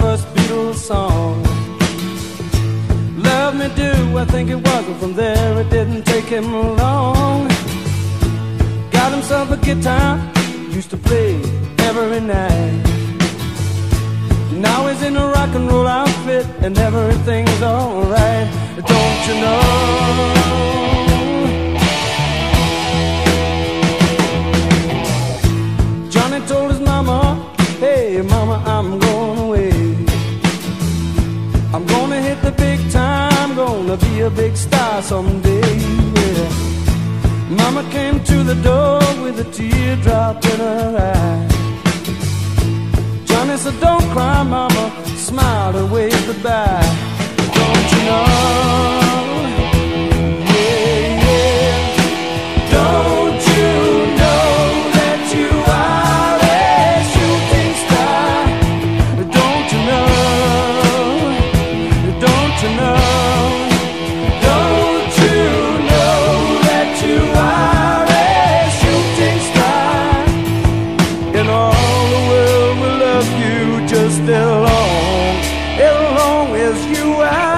first Beatles song. Love Me Do, I think it was, and from there it didn't take him long. Got himself a guitar, used to play every night. Now he's in a rock and roll outfit and everything's alright. Don't you know? Johnny told his mama, hey mama, I'm going away. I'm gonna hit the big time, gonna be a big star someday. Yeah. Mama came to the door with a teardrop in her eye. Johnny said, don't cry, mama, smiled and waved goodbye. Don't you know? Yeah, yeah. Don't you know that you are a shooting star? Don't you know? Don't you know? Don't you know that you are a shooting star? In all the world will love you just as long as you are.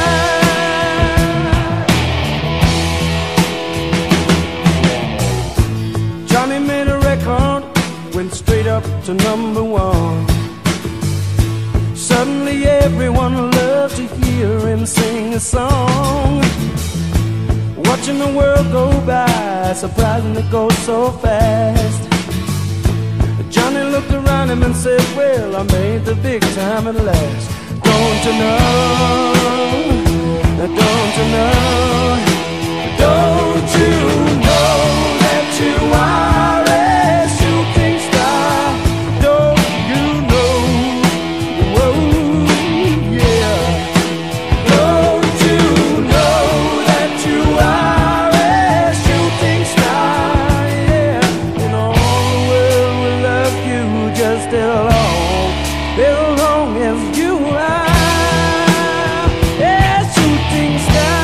Johnny made a record, went straight up to #1. Suddenly everyone loved to hear him sing a song. Watching the world go by, surprising it goes so fast. Johnny looked around him and said, well, I made the big time at last. Don't you know? Don't you know? Don't you know that you are a shooting star? Don't you know? Whoa, yeah. Don't you know that you are a shooting star? Yeah. And all the world will love you just as long as you are. Yeah, shooting star.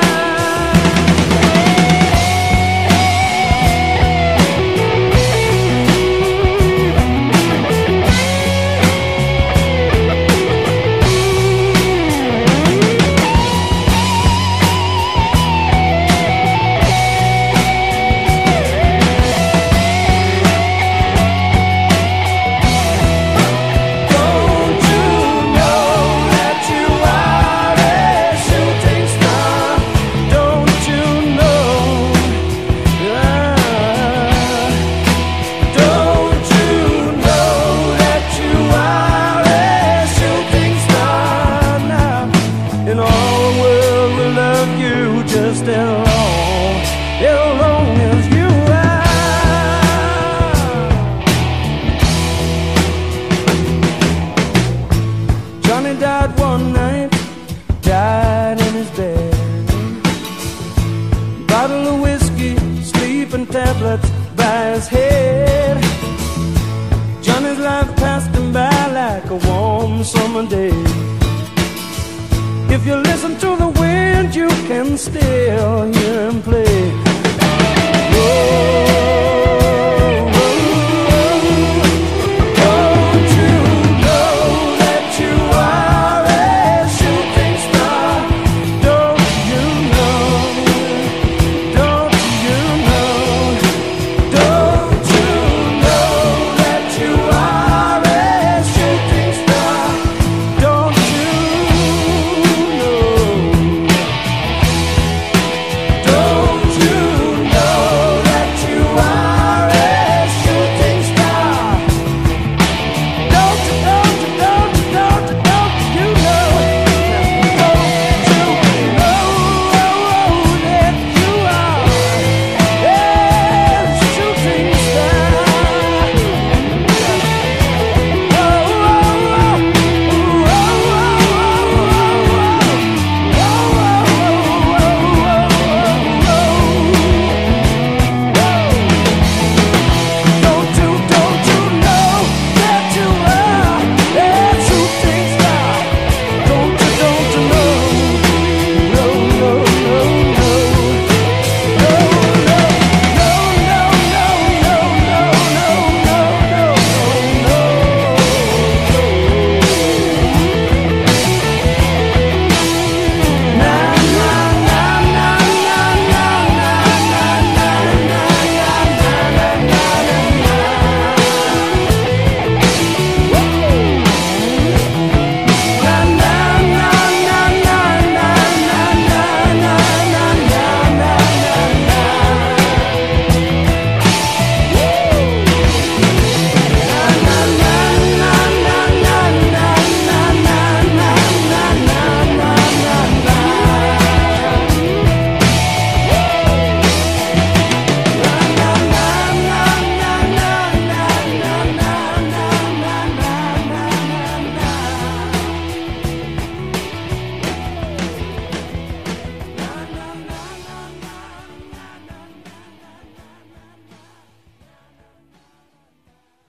Just as long as you are. Johnny died one night, died in his bed. Bottle of whiskey, sleeping tablets by his head. Johnny's life passed him by like a warm summer day. If you listen to the wind, you can still hear him play. Oh.